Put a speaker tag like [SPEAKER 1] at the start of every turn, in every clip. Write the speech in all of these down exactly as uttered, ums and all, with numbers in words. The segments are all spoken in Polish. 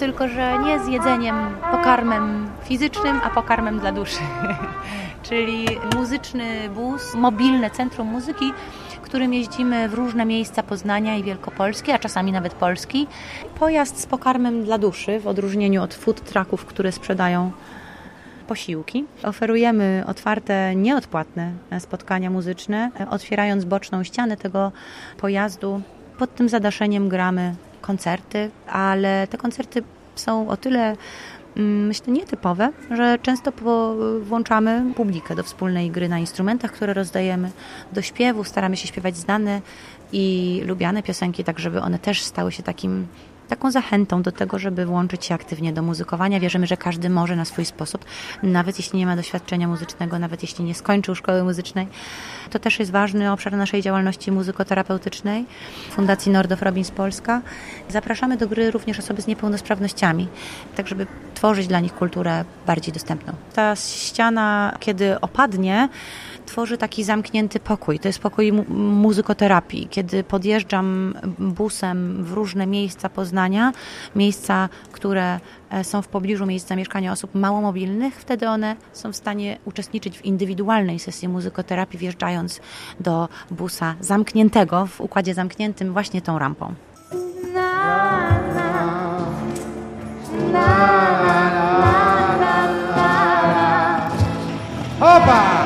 [SPEAKER 1] tylko że nie z jedzeniem, pokarmem fizycznym, a pokarmem dla duszy. Czyli muzyczny bus, mobilne centrum muzyki, którym jeździmy w różne miejsca Poznania i Wielkopolski, a czasami nawet Polski. Pojazd z pokarmem dla duszy, w odróżnieniu od food trucków, które sprzedają posiłki. Oferujemy otwarte, nieodpłatne spotkania muzyczne, otwierając boczną ścianę tego pojazdu. Pod tym zadaszeniem gramy koncerty, ale te koncerty są o tyle, myślę, nietypowe, że często włączamy publikę do wspólnej gry na instrumentach, które rozdajemy, do śpiewu. Staramy się śpiewać znane i lubiane piosenki, tak żeby one też stały się takim taką zachętą do tego, żeby włączyć się aktywnie do muzykowania. Wierzymy, że każdy może na swój sposób, nawet jeśli nie ma doświadczenia muzycznego, nawet jeśli nie skończył szkoły muzycznej. To też jest ważny obszar naszej działalności muzykoterapeutycznej Fundacji Nordow Robbins Polska. Zapraszamy do gry również osoby z niepełnosprawnościami, tak żeby tworzyć dla nich kulturę bardziej dostępną. Ta ściana, kiedy opadnie, tworzy taki zamknięty pokój. To jest pokój mu- muzykoterapii. Kiedy podjeżdżam busem w różne miejsca Poznania, miejsca, które są w pobliżu miejsc zamieszkania osób małomobilnych, wtedy one są w stanie uczestniczyć w indywidualnej sesji muzykoterapii, wjeżdżając do busa zamkniętego, w układzie zamkniętym właśnie tą rampą. Na, na, na, na, na, na.
[SPEAKER 2] Oba!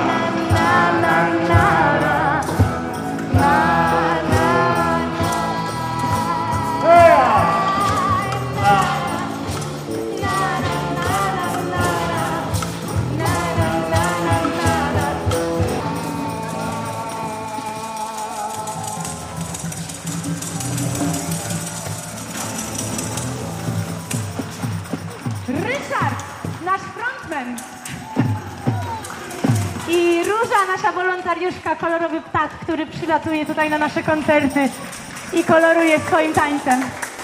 [SPEAKER 3] Ryszard, nasz frontman. I Róża, nasza wolontariuszka, kolorowy ptak, który przylatuje tutaj na nasze koncerty i koloruje swoim tańcem.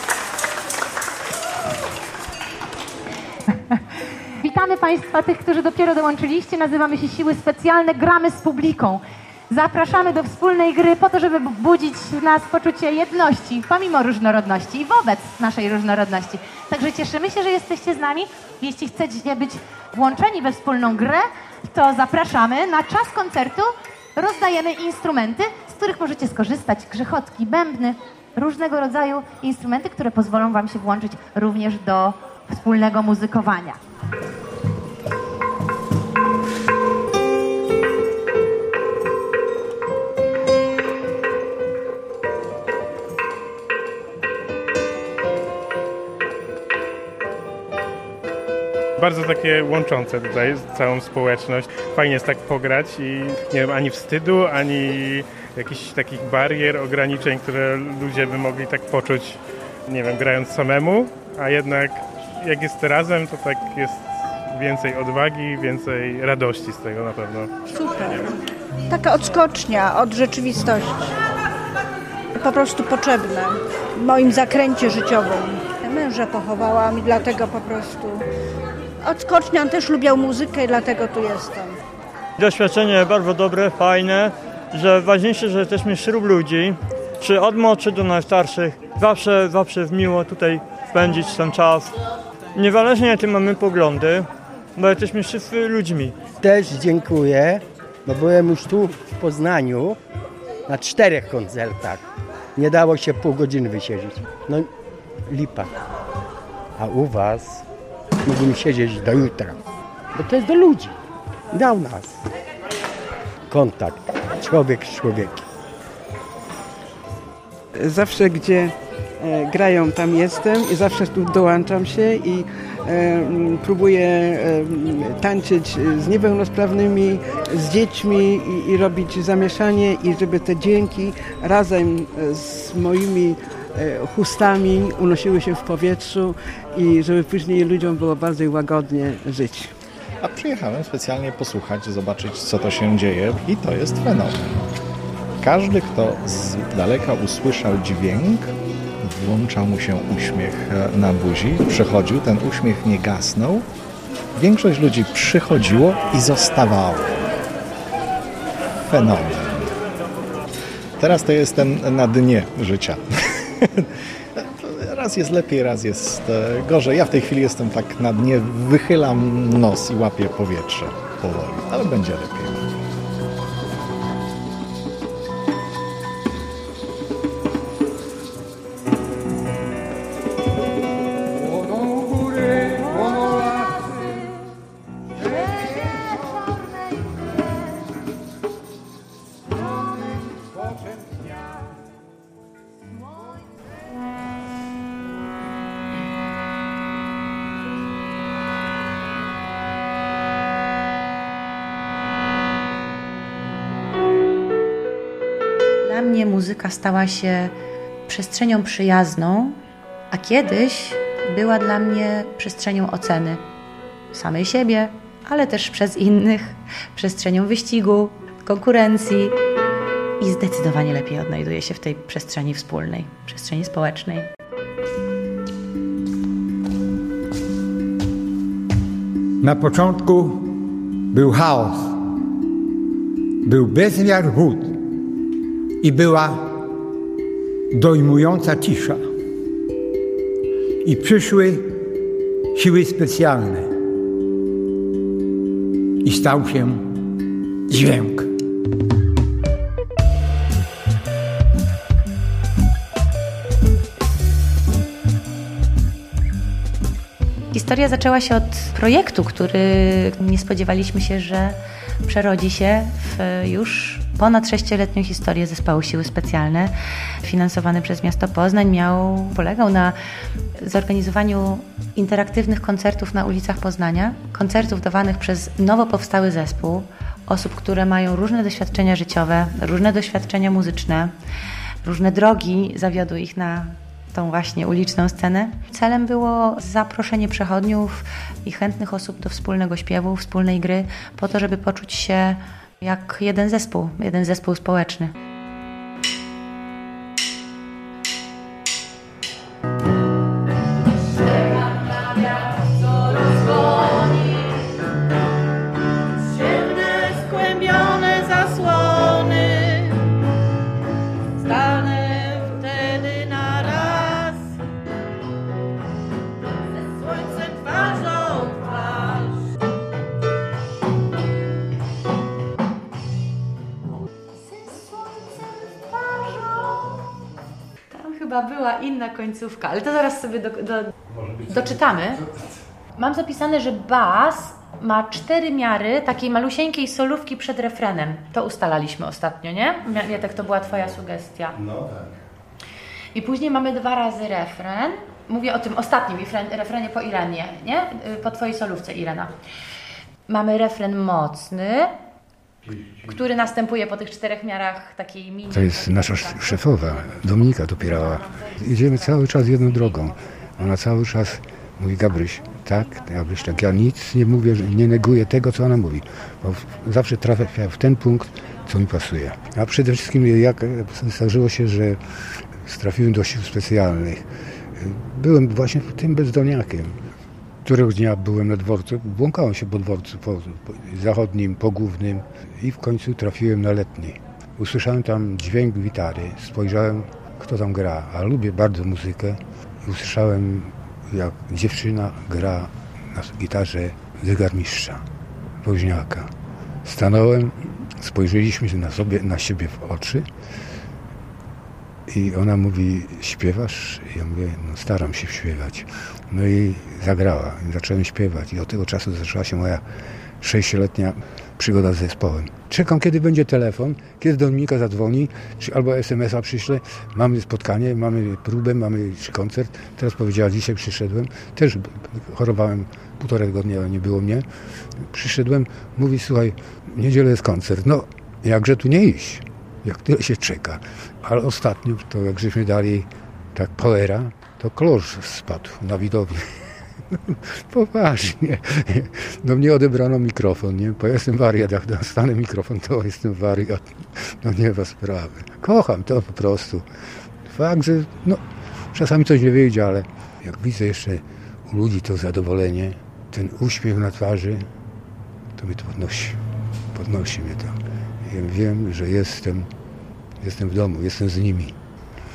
[SPEAKER 3] Witamy Państwa, tych, którzy dopiero dołączyliście. Nazywamy się Siły Specjalne, gramy z publiką. Zapraszamy do wspólnej gry po to, żeby budzić w nas poczucie jedności, pomimo różnorodności i wobec naszej różnorodności. Także cieszymy się, że jesteście z nami. Jeśli chcecie być włączeni we wspólną grę, to zapraszamy. Na czas koncertu rozdajemy instrumenty, z których możecie skorzystać. Grzechotki, bębny, różnego rodzaju instrumenty, które pozwolą Wam się włączyć również do wspólnego muzykowania.
[SPEAKER 4] Bardzo takie łączące tutaj całą społeczność. Fajnie jest tak pograć i nie wiem, ani wstydu, ani jakichś takich barier, ograniczeń, które ludzie by mogli tak poczuć, nie wiem, grając samemu, a jednak jak jest razem, to tak jest więcej odwagi, więcej radości z tego na pewno.
[SPEAKER 5] Super. Taka odskocznia od rzeczywistości. Po prostu potrzebne w moim zakręcie życiowym. Męża pochowałam i dlatego po prostu odskocznia. Też lubiał muzykę i dlatego tu jestem.
[SPEAKER 6] Doświadczenie bardzo dobre, fajne, że ważniejsze, że jesteśmy wśród ludzi, czy od młodszych do najstarszych. Zawsze, zawsze miło tutaj spędzić ten czas. Niezależnie jakie mamy poglądy, bo jesteśmy wszyscy ludźmi.
[SPEAKER 7] Też dziękuję, bo byłem już tu w Poznaniu na czterech koncertach. Nie dało się pół godziny wysiedzieć. No lipa. A u was mógłbym siedzieć do jutra, bo to jest do ludzi, do nas. Kontakt, człowiek z człowiekiem.
[SPEAKER 8] Zawsze gdzie e, grają, tam jestem i zawsze tu dołączam się i e, próbuję e, tańczyć z niepełnosprawnymi, z dziećmi i, i robić zamieszanie i żeby te dźwięki razem z moimi e, chustami unosiły się w powietrzu i żeby później ludziom było bardziej łagodnie żyć.
[SPEAKER 9] A przyjechałem specjalnie posłuchać, zobaczyć, co to się dzieje i to jest fenomen. Każdy, kto z daleka usłyszał dźwięk, włączał mu się uśmiech na buzi, przychodził, ten uśmiech nie gasnął. Większość ludzi przychodziło i zostawało. Fenomen. Teraz to jestem na dnie życia. raz jest lepiej, raz jest gorzej. Ja w tej chwili jestem tak na dnie, wychylam nos i łapię powietrze powoli, ale będzie lepiej.
[SPEAKER 1] Dla mnie muzyka stała się przestrzenią przyjazną, a kiedyś była dla mnie przestrzenią oceny samej siebie, ale też przez innych, przestrzenią wyścigu, konkurencji i zdecydowanie lepiej odnajduję się w tej przestrzeni wspólnej, przestrzeni społecznej.
[SPEAKER 2] Na początku był chaos, był bezmiar wód i była dojmująca cisza. I przyszły siły specjalne i stał się dźwięk.
[SPEAKER 1] Historia zaczęła się od projektu, który nie spodziewaliśmy się, że przerodzi się w już ponad sześcioletnią historię zespołu Siły Specjalne. Finansowany przez miasto Poznań miał, polegał na zorganizowaniu interaktywnych koncertów na ulicach Poznania, koncertów dawanych przez nowo powstały zespół, osób, które mają różne doświadczenia życiowe, różne doświadczenia muzyczne, różne drogi zawiodły ich na tą właśnie uliczną scenę. Celem było zaproszenie przechodniów i chętnych osób do wspólnego śpiewu, wspólnej gry, po to, żeby poczuć się jak jeden zespół, jeden zespół społeczny. Chyba była inna końcówka, ale to zaraz sobie do, do, doczytamy. Mam zapisane, że bas ma cztery miary takiej malusieńkiej solówki przed refrenem. To ustalaliśmy ostatnio, nie? Mietek, to była twoja sugestia.
[SPEAKER 10] No tak.
[SPEAKER 1] I później mamy dwa razy refren. Mówię o tym ostatnim refrenie po Irenie, nie? Po twojej solówce, Irena. Mamy refren mocny, który następuje po tych czterech miarach takiej mini.
[SPEAKER 10] To jest nasza szefowa, Dominika Dopierała. Idziemy cały czas jedną drogą. Ona cały czas mówi: Gabryś, tak, Gabryś, tak. Ja nic nie mówię, nie neguję tego, co ona mówi. Bo zawsze trafię w ten punkt, co mi pasuje. A przede wszystkim jak zdarzyło się, że trafiłem do sił specjalnych. Byłem właśnie tym bezdomniakiem. Któregoś dnia byłem na dworcu, błąkałem się po dworcu po, po zachodnim, po głównym i w końcu trafiłem na letni. Usłyszałem tam dźwięk gitary, spojrzałem, kto tam gra, a lubię bardzo muzykę. Usłyszałem, jak dziewczyna gra na gitarze zegarmistrza, woźniaka. Stanąłem, spojrzeliśmy na, sobie, na siebie w oczy i ona mówi: śpiewasz? Ja mówię: no staram się śpiewać. No i zagrała. Zacząłem śpiewać i od tego czasu zaczęła się moja sześcioletnia przygoda z zespołem. Czekam, kiedy będzie telefon, kiedy Dominika zadzwoni, czy albo es em es a przyśle. Mamy spotkanie, mamy próbę, mamy koncert. Teraz powiedziała: dzisiaj przyszedłem. Też chorowałem półtora tygodnia, nie było mnie. Przyszedłem, mówi: słuchaj, w niedzielę jest koncert. No, jakże tu nie iść? Jak tyle się czeka. Ale ostatnio, to jak żeśmy dali tak poera, to klosz spadł na widowi. Poważnie. Do mnie odebrano mikrofon, nie? Bo ja jestem wariat, jak dostanę mikrofon, to jestem wariat. No nie ma sprawy. Kocham to po prostu. Fakt, że no, czasami coś nie wyjdzie, ale jak widzę jeszcze u ludzi to zadowolenie, ten uśmiech na twarzy, to mnie to podnosi. Podnosi mnie to. Ja wiem, że jestem, jestem w domu, jestem z nimi.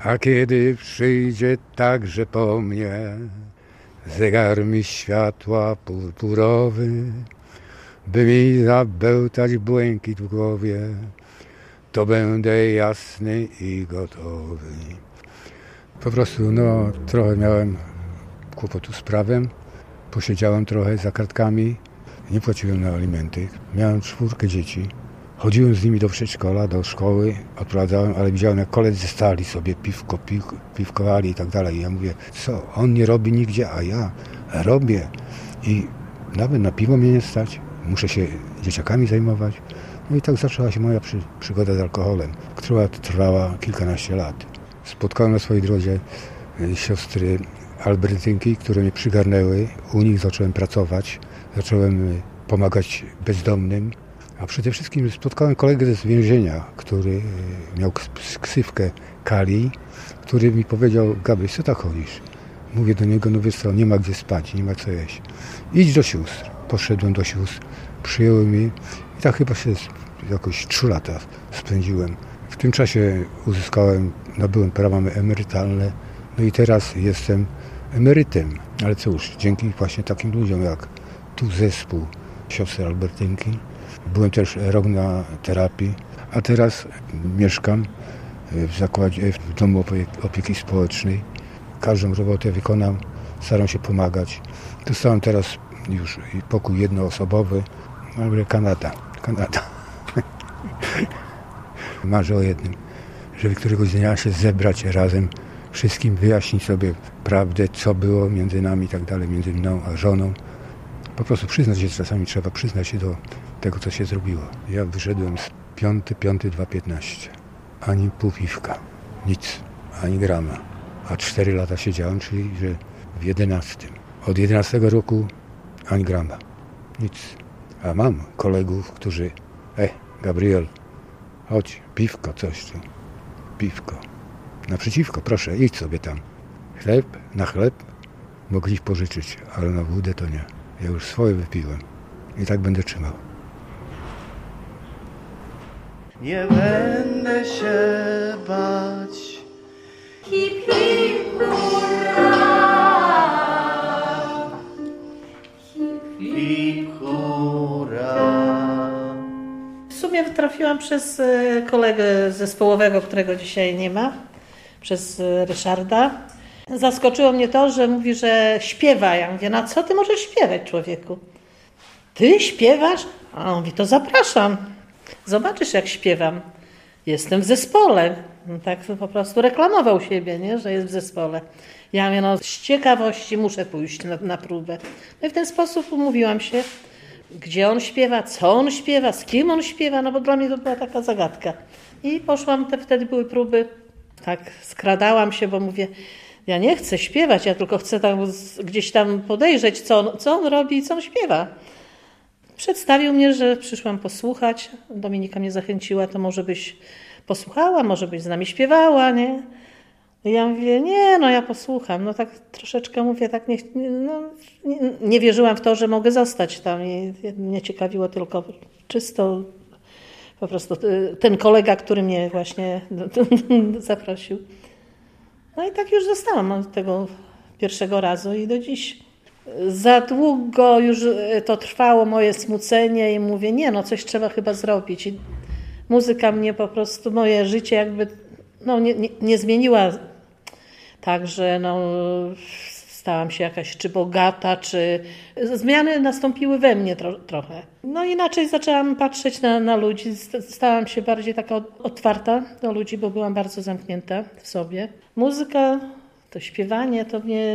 [SPEAKER 10] A kiedy przyjdzie także po mnie zegar mi światła purpurowy, by mi zabełtać błękit w głowie, to będę jasny i gotowy. Po prostu no, trochę miałem kłopotu z prawem, posiedziałem trochę za kartkami, nie płaciłem na alimenty, miałem czwórkę dzieci. Chodziłem z nimi do przedszkola, do szkoły, odprowadzałem, ale widziałem, jak koledzy stali sobie, piwko, piw, piwkowali i tak dalej. I ja mówię, co, on nie robi nigdzie, a ja robię. I nawet na piwo mnie nie stać, muszę się dzieciakami zajmować. No i tak zaczęła się moja przy, przygoda z alkoholem, która trwała kilkanaście lat. Spotkałem na swojej drodze siostry Albertynki, które mnie przygarnęły. U nich zacząłem pracować, zacząłem pomagać bezdomnym. A przede wszystkim spotkałem kolegę z więzienia, który miał ksywkę Kali, który mi powiedział, Gabryś, co tak chodzisz? Mówię do niego, no wiesz co, nie ma gdzie spać, nie ma co jeść. Idź do sióstr. Poszedłem do sióstr, przyjęły mnie i tak chyba się jakoś trzy lata spędziłem. W tym czasie uzyskałem, nabyłem prawa emerytalne, no i teraz jestem emerytem. Ale cóż, dzięki właśnie takim ludziom jak tu zespół siostry Albertynki, byłem też rok na terapii, a teraz mieszkam w zakładzie, w domu opieki społecznej. Każdą robotę wykonam, staram się pomagać. Dostałem teraz już pokój jednoosobowy, ale Kanada, Kanada. Marzę o jednym, żeby któregoś dnia się zebrać razem, wszystkim wyjaśnić sobie prawdę, co było między nami i tak dalej, między mną a żoną. Po prostu przyznać się, czasami trzeba przyznać się do tego, co się zrobiło. Ja wyszedłem z piąty, piąty, dwa piętnaście. Ani pół piwka, nic, ani grama. A cztery lata siedziałem, czyli że w jedenastym. Od jedenastego roku ani grama, nic. A mam kolegów, którzy, e, Gabriel, chodź, piwko, coś tu, piwko. Naprzeciwko, proszę, idź sobie tam. Chleb, na chleb mogli pożyczyć, ale na wódę to nie. Ja już swoje wypiłem i tak będę trzymał.
[SPEAKER 11] Nie będę się bać.
[SPEAKER 12] Hip, hip, hurra! Hip, hip, hurra!
[SPEAKER 13] W sumie trafiłam przez kolegę zespołowego, którego dzisiaj nie ma, przez Ryszarda. Zaskoczyło mnie to, że mówi, że śpiewa. Ja mówię, no co ty możesz śpiewać, człowieku? Ty śpiewasz? A on mówi, to zapraszam. Zobaczysz, jak śpiewam. Jestem w zespole. No tak po prostu reklamował siebie, nie? Że jest w zespole. Ja mówię, no z ciekawości muszę pójść na, na próbę. No i w ten sposób umówiłam się, gdzie on śpiewa, co on śpiewa, z kim on śpiewa, no bo dla mnie to była taka zagadka. I poszłam, te, wtedy były próby, tak skradałam się, bo mówię, ja nie chcę śpiewać, ja tylko chcę tam gdzieś tam podejrzeć, co on, co on robi i co on śpiewa. Przedstawił mnie, że przyszłam posłuchać. Dominika mnie zachęciła, to może byś posłuchała, może byś z nami śpiewała, nie? I ja mówię, nie, no ja posłucham. No tak troszeczkę mówię, tak nie, no, nie, nie wierzyłam w to, że mogę zostać tam. I mnie ciekawiło tylko czysto po prostu ten kolega, który mnie właśnie zaprosił. No i tak już zostałam od tego pierwszego razu i do dziś. Za długo już to trwało, moje smucenie i mówię, nie no, coś trzeba chyba zrobić. I muzyka mnie po prostu, moje życie jakby no, nie, nie, nie zmieniła tak, że no, stałam się jakaś czy bogata, czy zmiany nastąpiły we mnie tro, trochę. No inaczej zaczęłam patrzeć na, na ludzi, stałam się bardziej taka otwarta do ludzi, bo byłam bardzo zamknięta w sobie. Muzyka, to śpiewanie, to mnie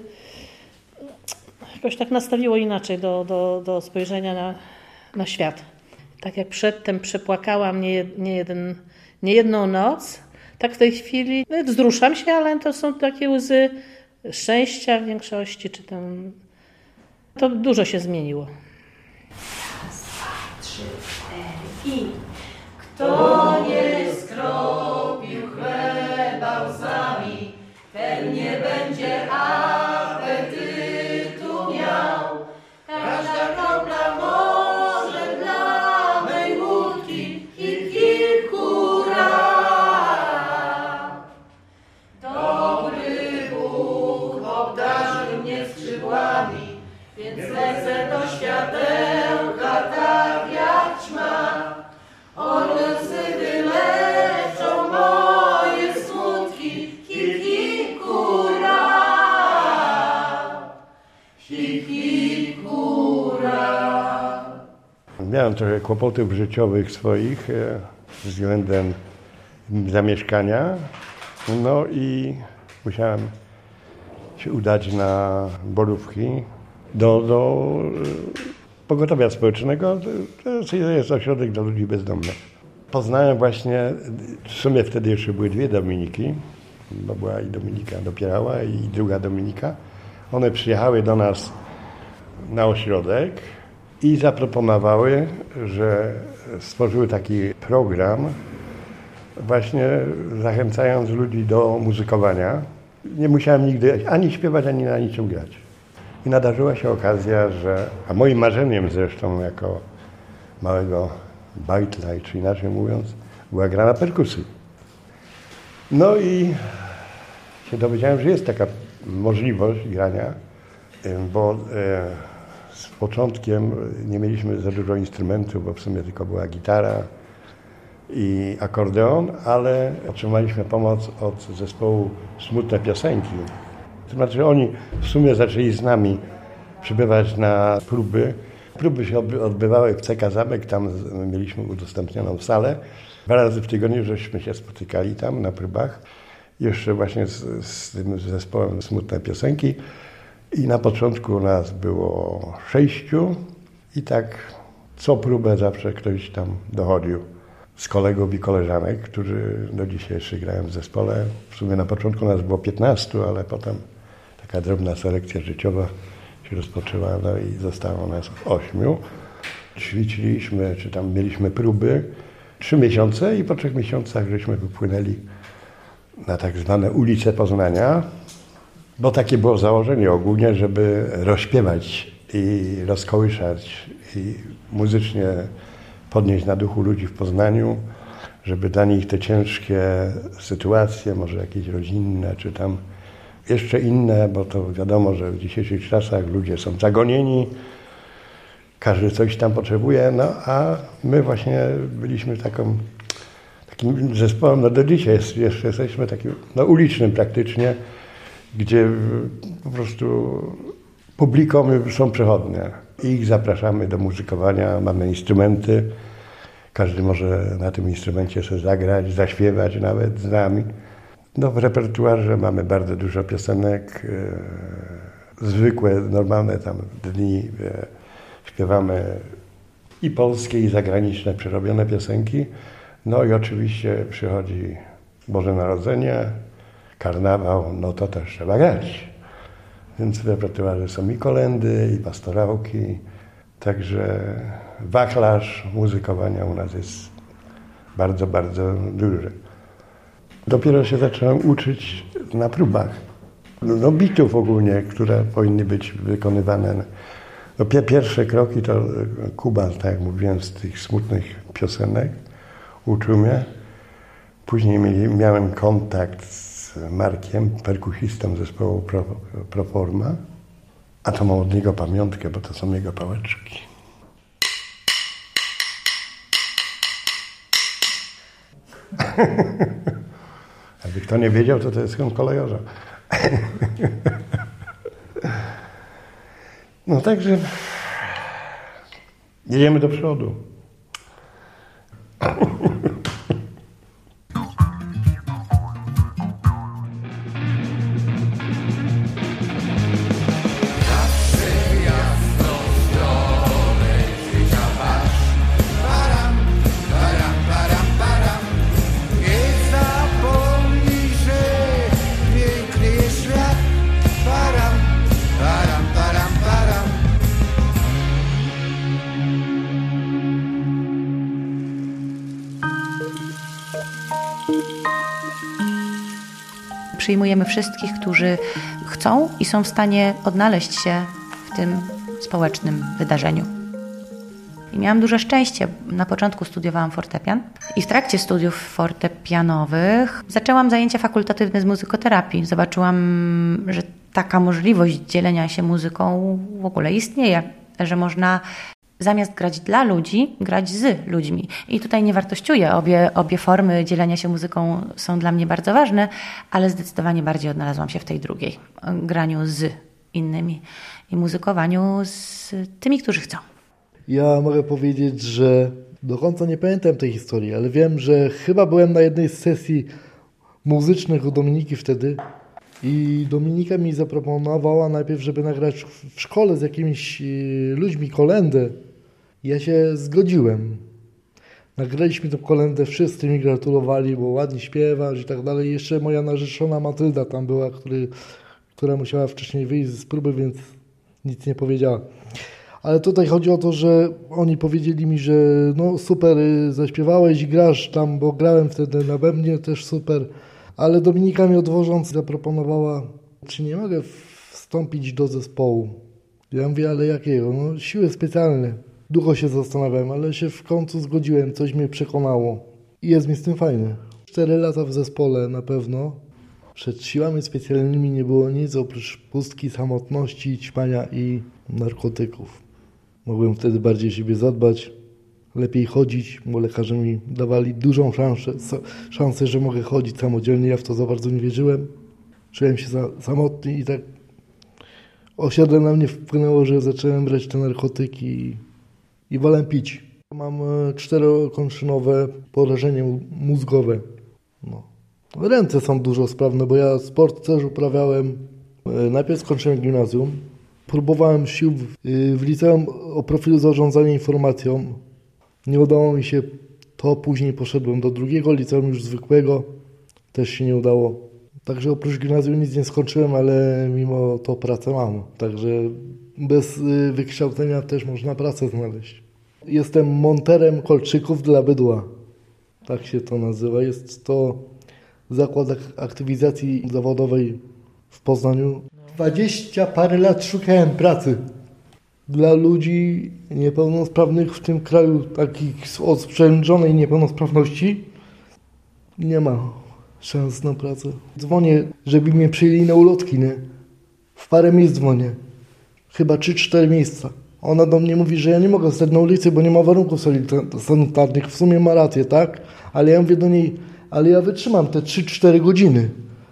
[SPEAKER 13] jakoś tak nastawiło inaczej do, do, do spojrzenia na, na świat. Tak jak przedtem przepłakałam nie, nie, jeden, nie jedną noc, tak w tej chwili wzruszam się, ale to są takie łzy szczęścia w większości, czy tam... To dużo się zmieniło.
[SPEAKER 12] Raz, dwa, trzy, cztery i... Kto nie skropił chleba łzami, ten nie będzie apetytu miał. Każda kropla może dla mej łódki, hip, hip, hurra. światełka tak jak ćma. Orlesy wyleczą moje smutki, kikikura, kikikura.
[SPEAKER 14] Miałem trochę kłopotów życiowych swoich e, względem zamieszkania, no i musiałem się udać na Borówki do, do pogotowia społecznego. To jest ośrodek dla ludzi bezdomnych. Poznałem właśnie, w sumie wtedy jeszcze były dwie Dominiki, bo była i Dominika Dopierała i druga Dominika. One przyjechały do nas na ośrodek i zaproponowały, że stworzyły taki program, właśnie zachęcając ludzi do muzykowania. Nie musiałem nigdy ani śpiewać, ani na niczym grać. I nadarzyła się okazja, że, a moim marzeniem zresztą jako małego bajtla, czy inaczej mówiąc, była gra na perkusji. No i się dowiedziałem, że jest taka możliwość grania, bo z początkiem nie mieliśmy za dużo instrumentów, bo w sumie tylko była gitara i akordeon, ale otrzymaliśmy pomoc od zespołu Smutne Piosenki. To znaczy oni w sumie zaczęli z nami przybywać na próby. Próby się odbywały w C K Zamek, tam mieliśmy udostępnioną salę. Dwa razy w tygodniu żeśmy się spotykali tam na próbach. Jeszcze właśnie z, z tym zespołem Smutne Piosenki. I na początku nas było sześciu i tak co próbę zawsze ktoś tam dochodził z kolegów i koleżanek, którzy do dzisiaj jeszcze grają w zespole. W sumie na początku nas było piętnastu, ale potem taka drobna selekcja życiowa się rozpoczęła, no i zostało nas ośmiu. Ćwiczyliśmy, czy tam mieliśmy próby trzy miesiące i po trzech miesiącach żeśmy wypłynęli na tak zwane ulice Poznania, bo takie było założenie ogólnie, żeby rozśpiewać i rozkołyszać i muzycznie podnieść na duchu ludzi w Poznaniu, żeby dla nich te ciężkie sytuacje, może jakieś rodzinne, czy tam jeszcze inne, bo to wiadomo, że w dzisiejszych czasach ludzie są zagonieni, każdy coś tam potrzebuje, no a my właśnie byliśmy taką, takim zespołem, no do dzisiaj jest, jeszcze jesteśmy takim, no ulicznym praktycznie, gdzie po prostu publikom są przechodnie. Ich zapraszamy do muzykowania, mamy instrumenty, każdy może na tym instrumencie sobie zagrać, zaśpiewać nawet z nami. No w repertuarze mamy bardzo dużo piosenek, e, zwykłe, normalne tam dni, e, śpiewamy i polskie, i zagraniczne przerobione piosenki. No i oczywiście przychodzi Boże Narodzenie, karnawał, no to też trzeba grać. Więc w repertuarze są i kolędy, i pastorałki, także wachlarz muzykowania u nas jest bardzo, bardzo duży. Dopiero się zacząłem uczyć na próbach. No bitów ogólnie, które powinny być wykonywane. No, pierwsze kroki to Kuba, tak jak mówiłem, z tych smutnych piosenek uczył mnie. Później miałem kontakt z Markiem, perkusistą zespołu Pro, Proforma, a to mam od niego pamiątkę, bo to są jego pałeczki. Jakby kto nie wiedział, to to jest on kolejorza. No także jedziemy do przodu.
[SPEAKER 1] Przyjmujemy wszystkich, którzy chcą i są w stanie odnaleźć się w tym społecznym wydarzeniu. I miałam duże szczęście. Na początku studiowałam fortepian i w trakcie studiów fortepianowych zaczęłam zajęcia fakultatywne z muzykoterapii. Zobaczyłam, że taka możliwość dzielenia się muzyką w ogóle istnieje. że można zamiast grać dla ludzi, grać z ludźmi. I tutaj nie wartościuję. Obie, obie formy dzielenia się muzyką są dla mnie bardzo ważne, ale zdecydowanie bardziej odnalazłam się w tej drugiej. Graniu z innymi i muzykowaniu z tymi, którzy chcą.
[SPEAKER 15] Ja mogę powiedzieć, że do końca nie pamiętam tej historii, ale wiem, że chyba byłem na jednej z sesji muzycznych u Dominiki wtedy i Dominika mi zaproponowała najpierw, żeby nagrać w szkole z jakimiś ludźmi kolędę. Ja się zgodziłem. Nagraliśmy tę kolędę, wszyscy mi gratulowali, bo ładnie śpiewasz i tak dalej. Jeszcze moja narzeczona Matylda tam była, który, która musiała wcześniej wyjść z próby, więc nic nie powiedziała. Ale tutaj chodzi o to, że oni powiedzieli mi, że no super, zaśpiewałeś i grasz tam, bo grałem wtedy na bębnie, też super. Ale Dominika mnie odwożąc zaproponowała, czy nie mogę wstąpić do zespołu. Ja mówię, ale jakiego? No siły specjalne. Długo się zastanawiałem, ale się w końcu zgodziłem, coś mnie przekonało. I jest mi z tym fajnie. Cztery lata w zespole na pewno. Przed siłami specjalnymi nie było nic oprócz pustki, samotności, ćpania i narkotyków. Mogłem wtedy bardziej siebie zadbać, lepiej chodzić, bo lekarze mi dawali dużą szansę, szansę, że mogę chodzić samodzielnie. Ja w to za bardzo nie wierzyłem. Czułem się za, samotny i tak osiadle na mnie wpłynęło, że zacząłem brać te narkotyki i, i wolę pić. Mam czterokończynowe porażenie mózgowe. No. Ręce są dużo sprawne, bo ja sport też uprawiałem. Najpierw skończyłem gimnazjum. Próbowałem sił w, w liceum o profilu zarządzania informacją. Nie udało mi się to, później poszedłem do drugiego liceum już zwykłego. Też się nie udało. Także oprócz gimnazjum nic nie skończyłem, ale mimo to pracę mam. Także bez wykształcenia też można pracę znaleźć. Jestem monterem kolczyków dla bydła. Tak się to nazywa. Jest to zakład aktywizacji zawodowej w Poznaniu. Dwadzieścia parę lat szukałem pracy dla ludzi niepełnosprawnych w tym kraju, takich o sprzężonej niepełnosprawności. Nie ma szans na pracę. Dzwonię, żeby mnie przyjęli na ulotki, nie? W parę miejsc dzwonię. Chyba trzy cztery miejsca. Ona do mnie mówi, że ja nie mogę stać na ulicy, bo nie ma warunków sanitarnych. W sumie ma rację, tak? Ale ja mówię do niej, ale ja wytrzymam te trzy cztery godziny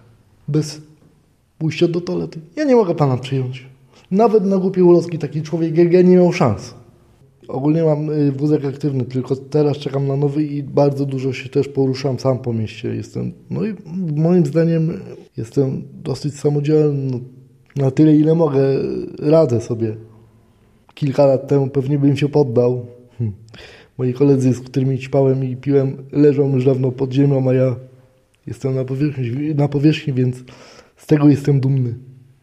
[SPEAKER 15] bez pójścia do toalety. Ja nie mogę pana przyjąć. Nawet na głupie ulotki taki człowiek jak ja nie miał szans. Ogólnie mam wózek aktywny, tylko teraz czekam na nowy i bardzo dużo się też poruszam sam po mieście. Jestem, no i moim zdaniem jestem dosyć samodzielny. Na tyle, ile mogę, radzę sobie. Kilka lat temu pewnie bym się poddał. Hm. Moi koledzy, z którymi ćpałem i piłem, leżą już dawno pod ziemią, a ja jestem na powierzchni, na powierzchni, więc z tego jestem dumny,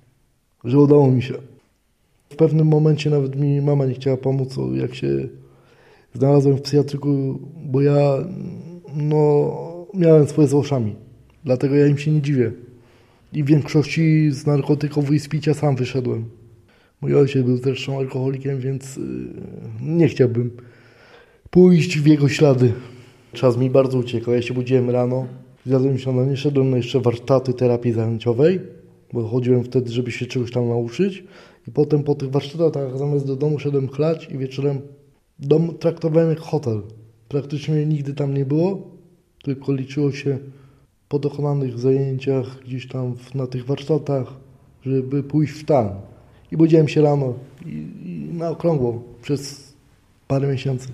[SPEAKER 15] że udało mi się. W pewnym momencie nawet mi mama nie chciała pomóc, jak się znalazłem w psychiatryku, bo ja no, miałem swoje z uszami. Dlatego ja im się nie dziwię. I w większości z narkotyków i z picia sam wyszedłem. Mój ojciec był zresztą alkoholikiem, więc yy, nie chciałbym pójść w jego ślady. Czas mi bardzo uciekał. Ja się budziłem rano, zjadłem śniadanie, szedłem na jeszcze warsztaty terapii zajęciowej, bo chodziłem wtedy, żeby się czegoś tam nauczyć. I potem po tych warsztatach zamiast do domu szedłem chlać i wieczorem dom traktowałem jak hotel. Praktycznie nigdy tam nie było, tylko liczyło się po dokonanych zajęciach gdzieś tam na tych warsztatach, żeby pójść w stan. I budziłem się rano i, i na okrągło przez parę miesięcy.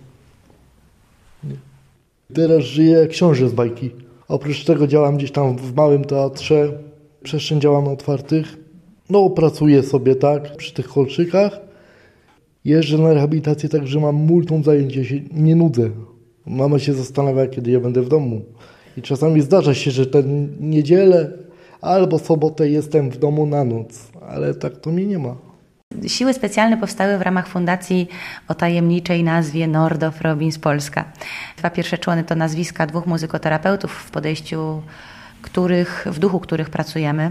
[SPEAKER 15] Nie. Teraz żyję jak książę z bajki. Oprócz tego działam gdzieś tam w małym teatrze, przestrzeń działam na otwartych. No pracuję sobie tak przy tych kolczykach. Jeżdżę na rehabilitację, także mam multum zajęć, ja się nie nudzę. Mama się zastanawia, kiedy ja będę w domu. I czasami zdarza się, że tę niedzielę albo sobotę jestem w domu na noc, ale tak to mnie nie ma.
[SPEAKER 1] Siły specjalne powstały w ramach fundacji o tajemniczej nazwie Nordow Robbins Polska. Dwa pierwsze człony to nazwiska dwóch muzykoterapeutów w podejściu, których, w duchu których pracujemy,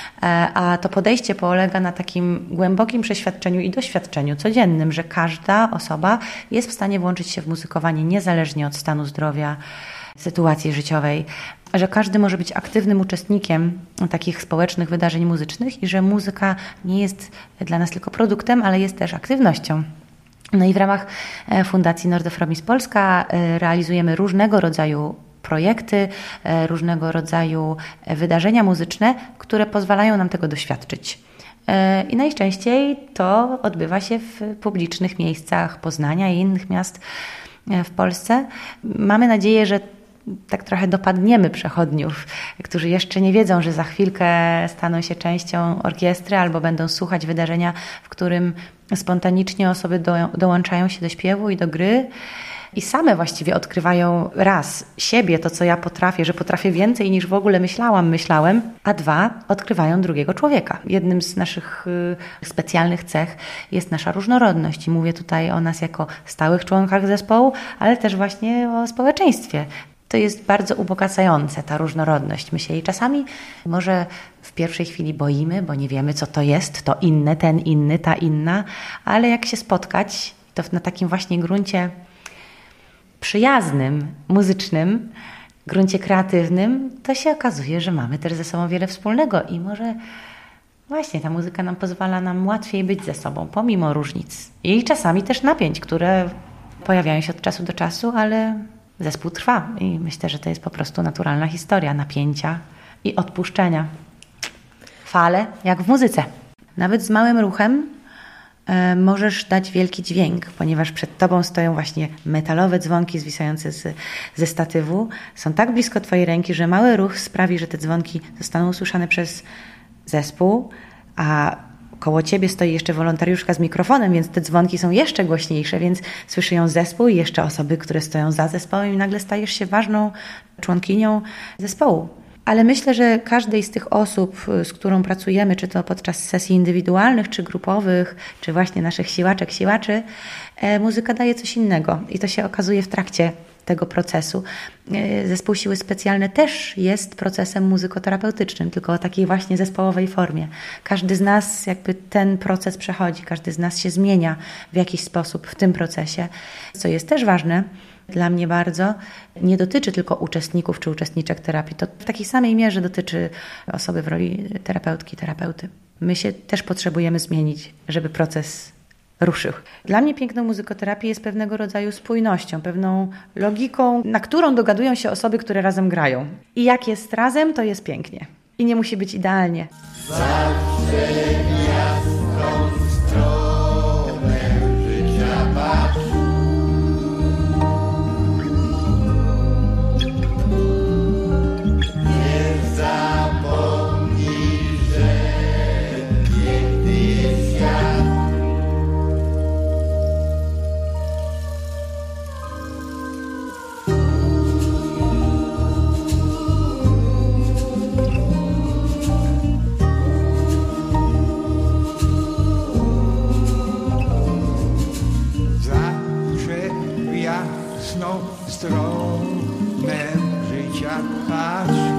[SPEAKER 1] a to podejście polega na takim głębokim przeświadczeniu i doświadczeniu codziennym, że każda osoba jest w stanie włączyć się w muzykowanie niezależnie od stanu zdrowia, sytuacji życiowej, że każdy może być aktywnym uczestnikiem takich społecznych wydarzeń muzycznych i że muzyka nie jest dla nas tylko produktem, ale jest też aktywnością. No i w ramach Fundacji Nordofromis Polska realizujemy różnego rodzaju projekty, różnego rodzaju wydarzenia muzyczne, które pozwalają nam tego doświadczyć. I najczęściej to odbywa się w publicznych miejscach Poznania i innych miast w Polsce. Mamy nadzieję, że tak trochę dopadniemy przechodniów, którzy jeszcze nie wiedzą, że za chwilkę staną się częścią orkiestry albo będą słuchać wydarzenia, w którym spontanicznie osoby do, dołączają się do śpiewu i do gry i same właściwie odkrywają raz siebie, to co ja potrafię, że potrafię więcej niż w ogóle myślałam, myślałem, a dwa, odkrywają drugiego człowieka. Jednym z naszych y, specjalnych cech jest nasza różnorodność i mówię tutaj o nas jako stałych członkach zespołu, ale też właśnie o społeczeństwie. To jest bardzo ubogacające, ta różnorodność. My się jej czasami może w pierwszej chwili boimy, bo nie wiemy, co to jest, to inne, ten inny, ta inna, ale jak się spotkać, to na takim właśnie gruncie przyjaznym, muzycznym, gruncie kreatywnym, to się okazuje, że mamy też ze sobą wiele wspólnego i może właśnie ta muzyka nam pozwala nam łatwiej być ze sobą, pomimo różnic. I czasami też napięć, które pojawiają się od czasu do czasu, ale zespół trwa i myślę, że to jest po prostu naturalna historia napięcia i odpuszczenia. Fale, jak w muzyce. Nawet z małym ruchem e, możesz dać wielki dźwięk, ponieważ przed tobą stoją właśnie metalowe dzwonki zwisające z, ze statywu. Są tak blisko twojej ręki, że mały ruch sprawi, że te dzwonki zostaną usłyszane przez zespół, a koło ciebie stoi jeszcze wolontariuszka z mikrofonem, więc te dzwonki są jeszcze głośniejsze, więc słyszy ją zespół i jeszcze osoby, które stoją za zespołem i nagle stajesz się ważną członkinią zespołu. Ale myślę, że każdej z tych osób, z którą pracujemy, czy to podczas sesji indywidualnych, czy grupowych, czy właśnie naszych siłaczek, siłaczy, muzyka daje coś innego i to się okazuje w trakcie tego procesu. Zespół Siły Specjalne też jest procesem muzykoterapeutycznym, tylko o takiej właśnie zespołowej formie. Każdy z nas jakby ten proces przechodzi, każdy z nas się zmienia w jakiś sposób w tym procesie, co jest też ważne dla mnie bardzo. Nie dotyczy tylko uczestników czy uczestniczek terapii, to w takiej samej mierze dotyczy osoby w roli terapeutki, terapeuty. My się też potrzebujemy zmienić, żeby proces ruszył. Dla mnie piękną muzykoterapię jest pewnego rodzaju spójnością, pewną logiką, na którą dogadują się osoby, które razem grają. I jak jest razem, to jest pięknie. I nie musi być idealnie.
[SPEAKER 12] Zawsze w jasną stronę życia patrz. Nie zapomnij, że piękny jest świat.
[SPEAKER 2] Stronę życia patrz.